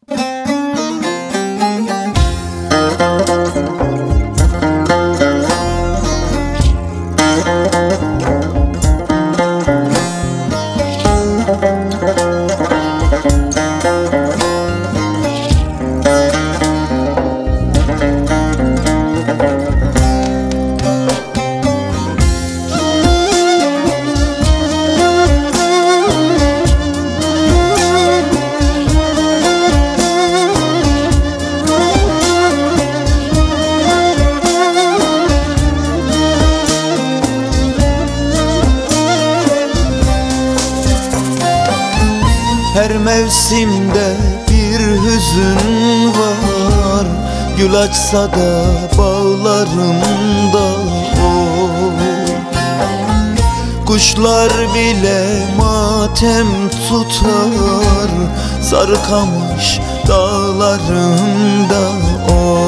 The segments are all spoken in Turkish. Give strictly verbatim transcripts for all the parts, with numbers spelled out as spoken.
Her mevsimde bir hüzün var, gül açsa da bağlarımda o. Kuşlar bile matem tutar, Sarıkamış dağlarında o.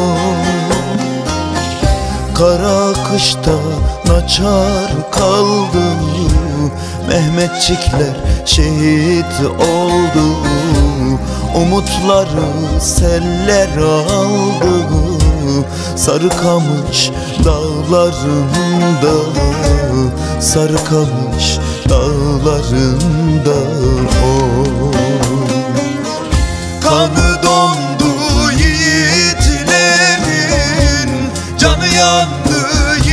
Kara kışta naçar kaldı, Mehmetçikler şehit oldu. Umutları seller aldı, Sarıkamış dağlarında, Sarıkamış dağlarında o. Kanı dondu yiğitlerin, canı yandı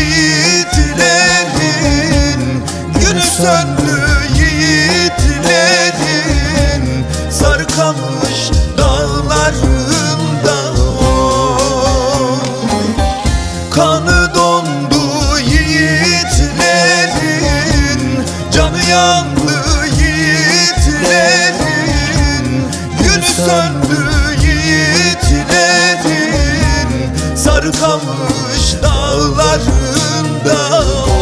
yiğitlerin, günü söndü yiğitlerin, Sarıkamış dağlarında o. Kanı dondu yiğitlerin, canı yandı yiğitlerin, günü söndü yiğitlerin, Sarıkamış dağlarında o.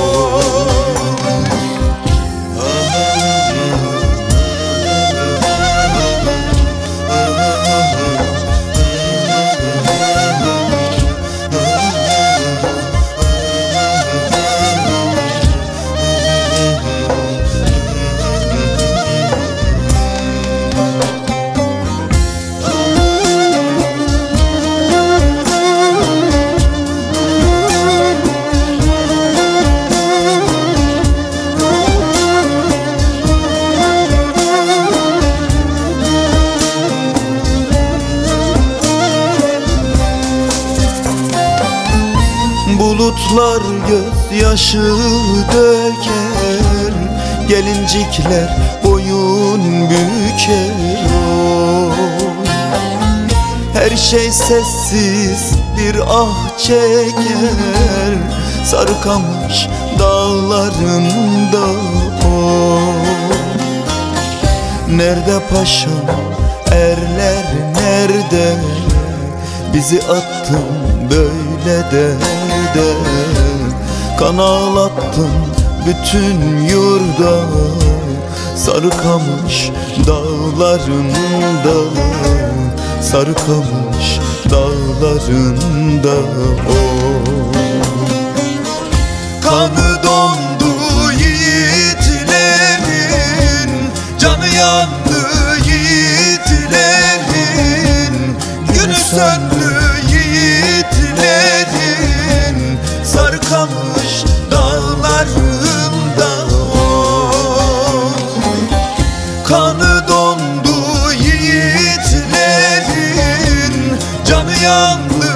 Bulutlar gözyaşı döker, gelincikler boyun büker o. Her şey sessiz bir ah çeker, Sarıkamış dağlarında o. Nerede paşam erler nerede, bizi attın böyle derde. Kan ağlattın bütün yurda, Sarıkamış dağlarında, Sarıkamış dağlarında o. Kanı dondu yiğitlerin, canı yandı yiğitlerin, günü söndü yiğitlerin, Sarıkamış dağlarında o. Kanı dondu yiğitlerin, canı yandı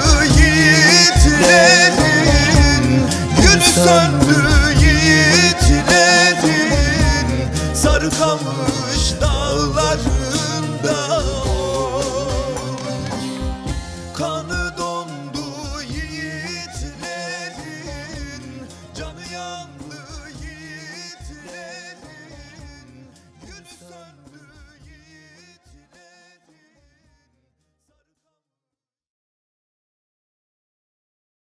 yiğitlerin, günü söndü yiğitlerin, Sarıkamış